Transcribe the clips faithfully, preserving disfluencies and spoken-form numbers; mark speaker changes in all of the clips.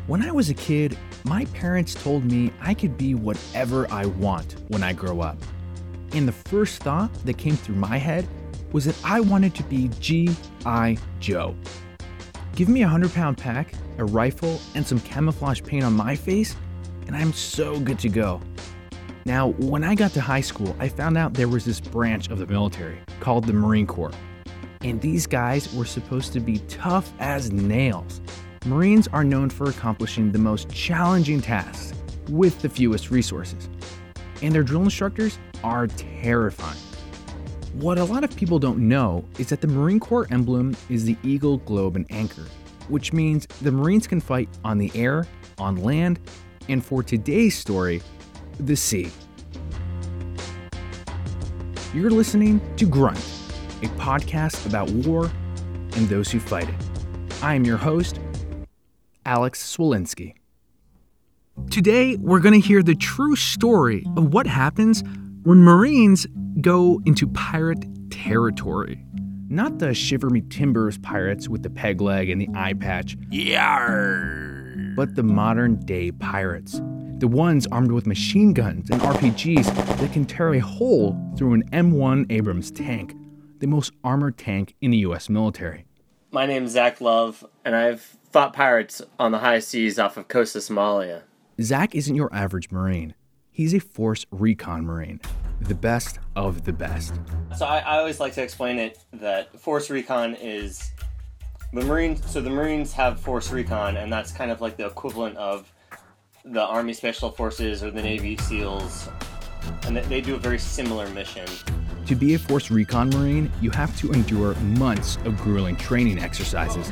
Speaker 1: When I was a kid, my parents told me I could be whatever I want when I grow up. And the first thought that came through my head was that I wanted to be G I Joe. Give me a hundred pound pack, a rifle, and some camouflage paint on my face, and I'm so good to go. Now, when I got to high school, I found out there was this branch of the military called the Marine Corps. And these guys were supposed to be tough as nails. Marines are known for accomplishing the most challenging tasks with the fewest resources. And their drill instructors are terrifying. What a lot of people don't know is that the Marine Corps emblem is the eagle, globe, and anchor, which means the Marines can fight on the air, on land, and for today's story, the sea. You're listening to Grunt, a podcast about war and those who fight it. I am your host, Alex Swolinski. Today, we're going to hear the true story of what happens when Marines go into pirate territory. Not the Shiver Me Timbers pirates with the peg leg and the eye patch, Yarr! But the modern day pirates. The ones armed with machine guns and R P Gs that can tear a hole through an M one Abrams tank, the most armored tank in the U S military.
Speaker 2: My name's Zach Love, and I've fought pirates on the high seas off of coast of Somalia.
Speaker 1: Zach isn't your average Marine. He's a Force Recon Marine, the best of the best.
Speaker 2: So I, I always like to explain it that Force Recon is the Marines. So the Marines have Force Recon, and that's kind of like the equivalent of the Army Special Forces or the Navy SEALs, and they do a very similar mission.
Speaker 1: To be a Force Recon Marine, you have to endure months of grueling training exercises.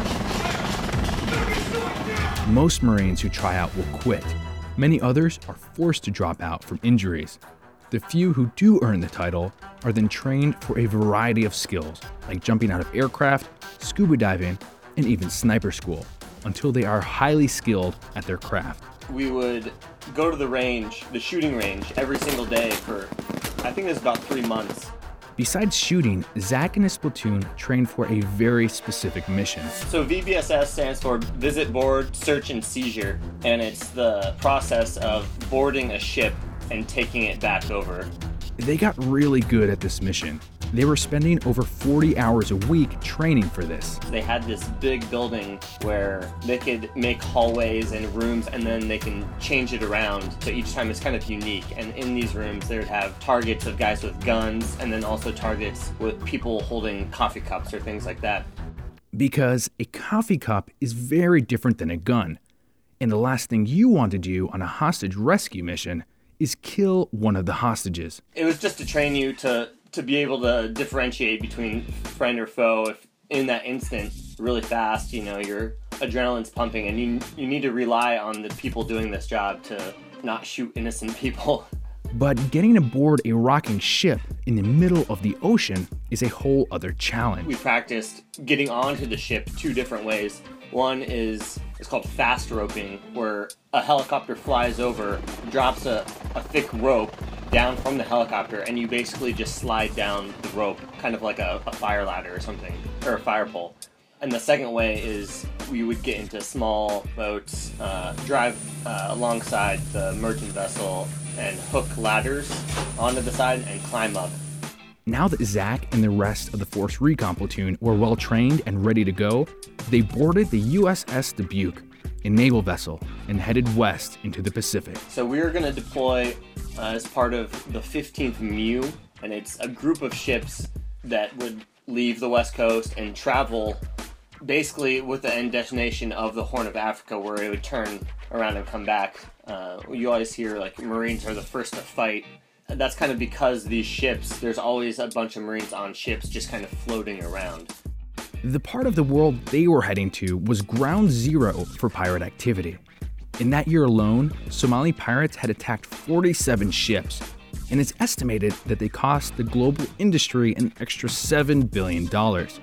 Speaker 1: Most Marines who try out will quit. Many others are forced to drop out from injuries. The few who do earn the title are then trained for a variety of skills, like jumping out of aircraft, scuba diving, and even sniper school, until they are highly skilled at their craft.
Speaker 2: We would go to the range, the shooting range, every single day for, I think it was about three months.
Speaker 1: Besides shooting, Zach and his platoon trained for a very specific mission.
Speaker 2: So V B S S stands for Visit, Board, Search, and Seizure, and it's the process of boarding a ship and taking it back over.
Speaker 1: They got really good at this mission. They were spending over forty hours a week training for this.
Speaker 2: They had this big building where they could make hallways and rooms, and then they can change it around. So each time it's kind of unique. And in these rooms, they would have targets of guys with guns, and then also targets with people holding coffee cups or things like that.
Speaker 1: Because a coffee cup is very different than a gun. And the last thing you want to do on a hostage rescue mission is kill one of the hostages.
Speaker 2: It was just to train you to to be able to differentiate between friend or foe. If in that instant, really fast, you know, your adrenaline's pumping, and you you need to rely on the people doing this job to not shoot innocent people.
Speaker 1: But getting aboard a rocking ship in the middle of the ocean is a whole other challenge.
Speaker 2: We practiced getting onto the ship two different ways. One is it's called fast roping, where a helicopter flies over, drops a, a thick rope down from the helicopter, and you basically just slide down the rope, kind of like a, a fire ladder or something, or a fire pole. And the second way is we would get into small boats, uh, drive uh, alongside the merchant vessel, and hook ladders onto the side and climb up.
Speaker 1: Now that Zach and the rest of the Force Recon platoon were well trained and ready to go, they boarded the U S S Dubuque, a naval vessel, and headed west into the Pacific.
Speaker 2: So we were going to deploy uh, as part of the fifteenth M U, and it's a group of ships that would leave the West Coast and travel basically with the end destination of the Horn of Africa, where it would turn around and come back. Uh, you always hear like Marines are the first to fight. That's kind of because these ships, there's always a bunch of Marines on ships just kind of floating around.
Speaker 1: The part of the world they were heading to was ground zero for pirate activity. In that year alone, Somali pirates had attacked forty-seven ships, and it's estimated that they cost the global industry an extra seven billion dollars.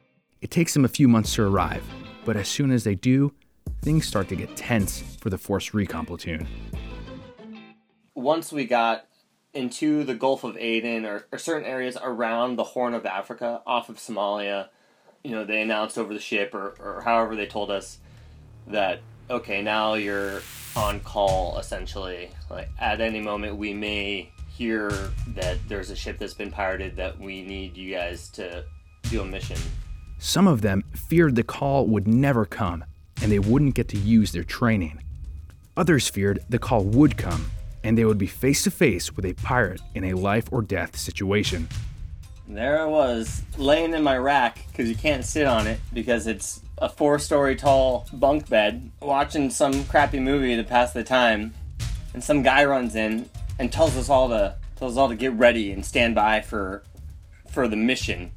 Speaker 1: It takes them a few months to arrive, but as soon as they do, things start to get tense for the Force Recon platoon.
Speaker 2: Once we got into the Gulf of Aden or, or certain areas around the Horn of Africa off of Somalia, you know, they announced over the ship or, or however they told us that okay, now you're on call, essentially. Like, at any moment, we may hear that there's a ship that's been pirated that we need you guys to do a mission.
Speaker 1: Some of them feared the call would never come, and they wouldn't get to use their training. Others feared the call would come, and they would be face to face with a pirate in a life or death situation.
Speaker 2: There I was, laying in my rack, because you can't sit on it, because it's a four-story tall bunk bed, watching some crappy movie to pass the time, and some guy runs in and tells us all to tells us all to get ready and stand by for for the mission.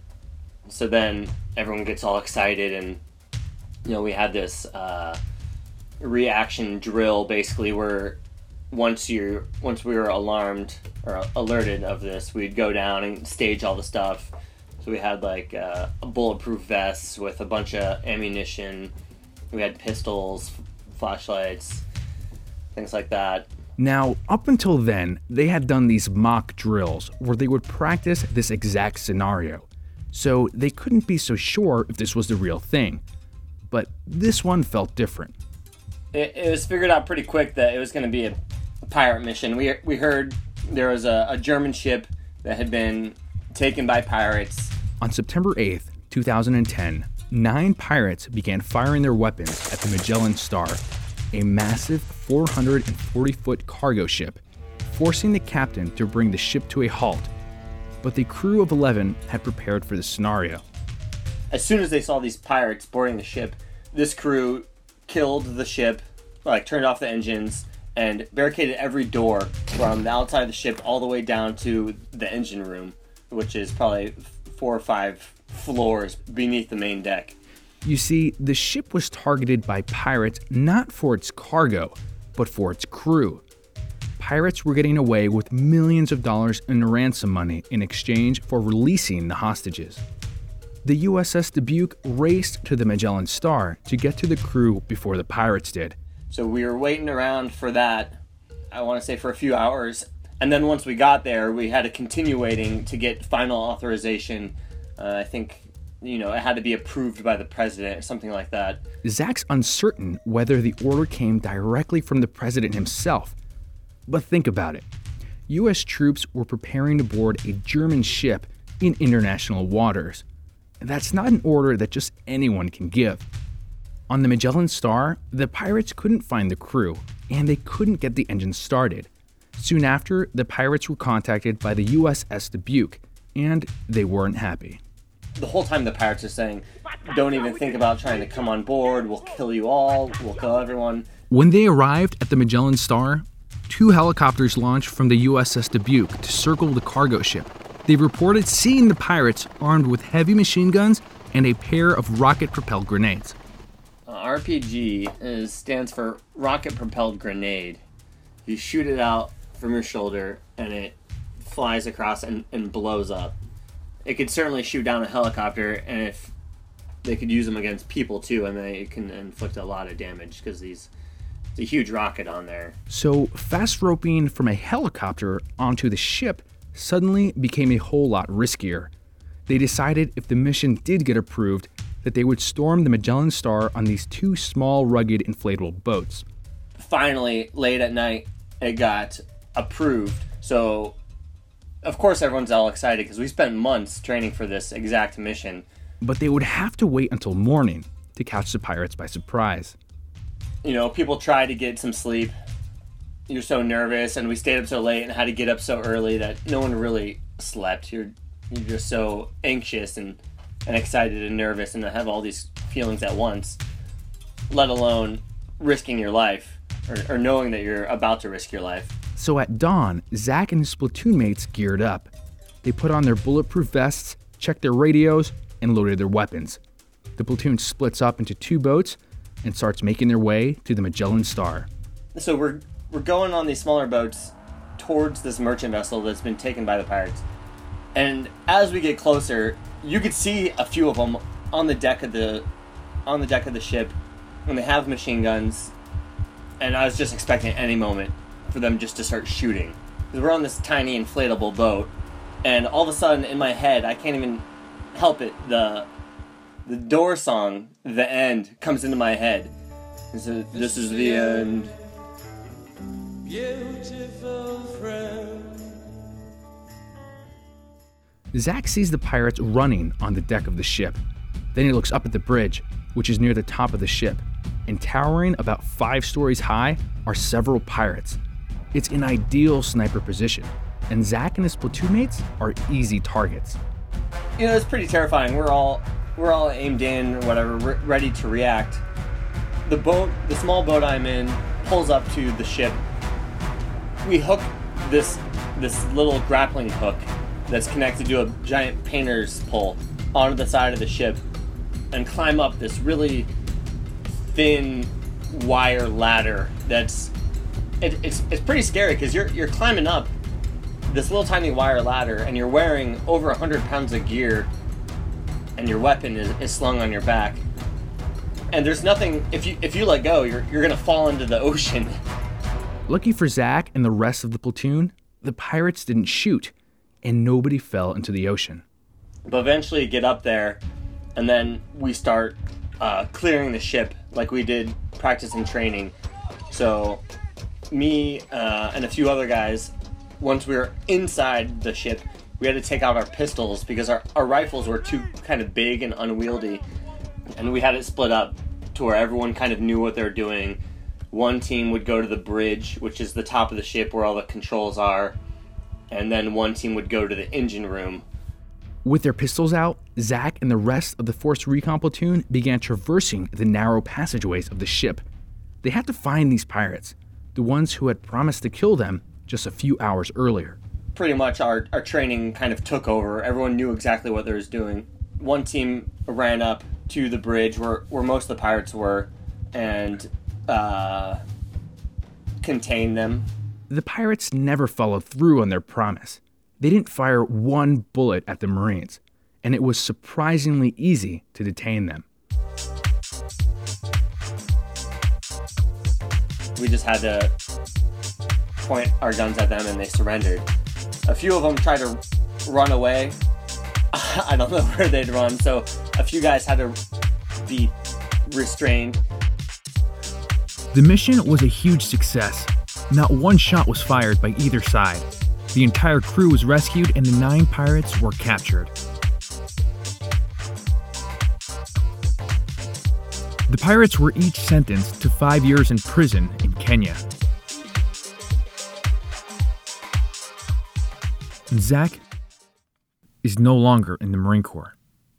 Speaker 2: So then everyone gets all excited, and you know we had this uh, reaction drill, basically, where once you once we were alarmed or alerted of this, we'd go down and stage all the stuff. So we had like uh, a bulletproof vests with a bunch of ammunition. We had pistols, flashlights, things like that.
Speaker 1: Now, up until then, they had done these mock drills where they would practice this exact scenario. So they couldn't be so sure if this was the real thing. But this one felt different.
Speaker 2: It, it was figured out pretty quick that it was going to be a, a pirate mission. We we heard there was a, a German ship that had been taken by pirates.
Speaker 1: On September eighth, two thousand ten, nine pirates began firing their weapons at the Magellan Star, a massive four hundred forty foot cargo ship, forcing the captain to bring the ship to a halt. But the crew of eleven had prepared for the scenario.
Speaker 2: As soon as they saw these pirates boarding the ship, this crew killed the ship, like turned off the engines, and barricaded every door from the outside of the ship all the way down to the engine room, which is probably four or five floors beneath the main deck.
Speaker 1: You see, the ship was targeted by pirates not for its cargo, but for its crew. Pirates were getting away with millions of dollars in ransom money in exchange for releasing the hostages. The U S S Dubuque raced to the Magellan Star to get to the crew before the pirates did.
Speaker 2: So we were waiting around for that, I want to say for a few hours. And then once we got there, we had to continue waiting to get final authorization. Uh, I think, you know, it had to be approved by the president or something like that.
Speaker 1: Zach's uncertain whether the order came directly from the president himself. But think about it. U S troops were preparing to board a German ship in international waters. That's not an order that just anyone can give. On the Magellan Star, the pirates couldn't find the crew, and they couldn't get the engine started. Soon after, the pirates were contacted by the U S S Dubuque, and they weren't happy.
Speaker 2: The whole time the pirates are saying, don't even think about trying to come on board, we'll kill you all, we'll kill everyone.
Speaker 1: When they arrived at the Magellan Star, two helicopters launched from the U S S Dubuque to circle the cargo ship. They reported seeing the pirates armed with heavy machine guns and a pair of rocket-propelled grenades.
Speaker 2: Uh, R P G is, stands for rocket-propelled grenade. You shoot it out from your shoulder and it flies across and, and blows up. It could certainly shoot down a helicopter, and if they could use them against people too, and they can inflict a lot of damage because these it's a huge rocket on there.
Speaker 1: So fast roping from a helicopter onto the ship suddenly became a whole lot riskier. They decided if the mission did get approved, that they would storm the Magellan Star on these two small, rugged, inflatable boats.
Speaker 2: Finally, late at night, it got approved. So, of course, everyone's all excited because we spent months training for this exact mission.
Speaker 1: But they would have to wait until morning to catch the pirates by surprise.
Speaker 2: You know, people try to get some sleep. You're so nervous, and we stayed up so late and had to get up so early that no one really slept. You're you're just so anxious and, and excited and nervous and to have all these feelings at once, let alone risking your life or, or knowing that you're about to risk your life.
Speaker 1: So at dawn, Zach and his platoon mates geared up. They put on their bulletproof vests, checked their radios, and loaded their weapons. The platoon splits up into two boats and starts making their way to the Magellan Star.
Speaker 2: So we're we're going on these smaller boats towards this merchant vessel that's been taken by the pirates. And as we get closer, you could see a few of them on the deck of the on the deck of the ship, and they have machine guns. And I was just expecting at any moment for them just to start shooting. Because we're on this tiny inflatable boat, and all of a sudden in my head, I can't even help it, the the door song, the end, comes into my head. This is, this is the end.
Speaker 3: Beautiful friend.
Speaker 1: Zach sees the pirates running on the deck of the ship. Then he looks up at the bridge, which is near the top of the ship, and towering about five stories high are several pirates. It's an ideal sniper position, and Zach and his platoon mates are easy targets.
Speaker 2: You know, it's pretty terrifying. We're all we're all aimed in or whatever, re- ready to react. The boat, the small boat I'm in, pulls up to the ship. We hook this this little grappling hook that's connected to a giant painter's pole onto the side of the ship and climb up this really thin wire ladder that's it, it's it's pretty scary because you're you're climbing up this little tiny wire ladder and you're wearing over one hundred pounds of gear and your weapon is, is slung on your back. And there's nothing, if you if you let go, you're you're gonna fall into the ocean.
Speaker 1: Lucky for Zach and the rest of the platoon, the pirates didn't shoot, and nobody fell into the ocean.
Speaker 2: But eventually get up there, and then we start uh, clearing the ship like we did practice and training. So me uh, and a few other guys, once we were inside the ship, we had to take out our pistols because our, our rifles were too kind of big and unwieldy. And we had it split up to where everyone kind of knew what they were doing. One team would go to the bridge, which is the top of the ship where all the controls are. And then one team would go to the engine room.
Speaker 1: With their pistols out, Zach and the rest of the Force Recon platoon began traversing the narrow passageways of the ship. They had to find these pirates, the ones who had promised to kill them just a few hours earlier.
Speaker 2: Pretty much our, our training kind of took over. Everyone knew exactly what they was doing. One team ran up to the bridge where, where most of the pirates were and uh, contained them.
Speaker 1: The pirates never followed through on their promise. They didn't fire one bullet at the Marines, and it was surprisingly easy to detain them.
Speaker 2: We just had to point our guns at them and they surrendered. A few of them tried to run away. I don't know where they'd run, so a few guys had to be restrained.
Speaker 4: The mission was a huge success. Not one shot was fired by either side. The entire crew was rescued and the nine pirates were captured. The pirates were each sentenced to five years in prison in Kenya. And Zach is no longer in the Marine Corps.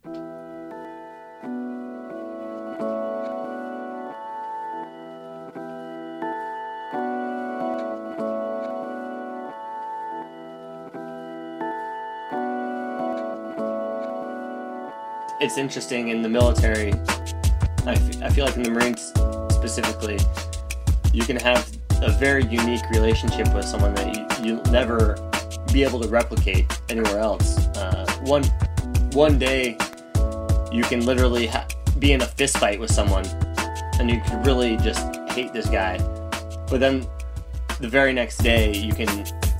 Speaker 2: It's interesting in the military, I, f- I feel like in the Marines specifically, you can have a very unique relationship with someone that you, you'll never be able to replicate anywhere else. Uh, one one day, you can literally ha- be in a fist fight with someone, and you could really just hate this guy. But then, the very next day, you can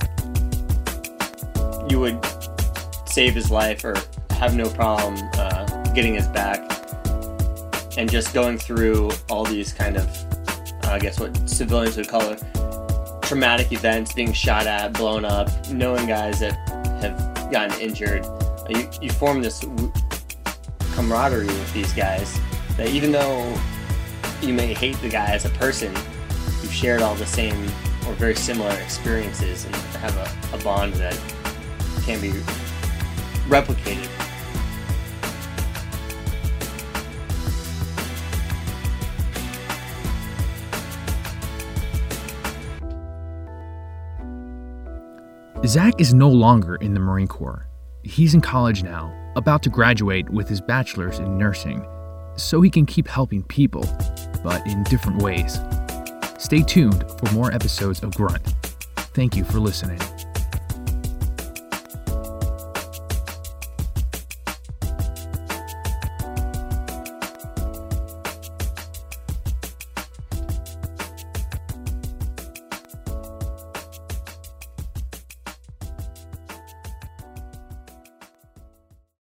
Speaker 2: you would save his life or have no problem uh, getting his back, and just going through all these kind of, uh, I guess what civilians would call it, traumatic events, being shot at, blown up, knowing guys that have gotten injured. You, you form this w- camaraderie with these guys that even though you may hate the guy as a person, you've shared all the same or very similar experiences and have a, a bond that can be replicated.
Speaker 4: Zach is no longer in the Marine Corps. He's in college now, about to graduate with his bachelor's in nursing, so he can keep helping people, but in different ways. Stay tuned for more episodes of Grunt. Thank you for listening.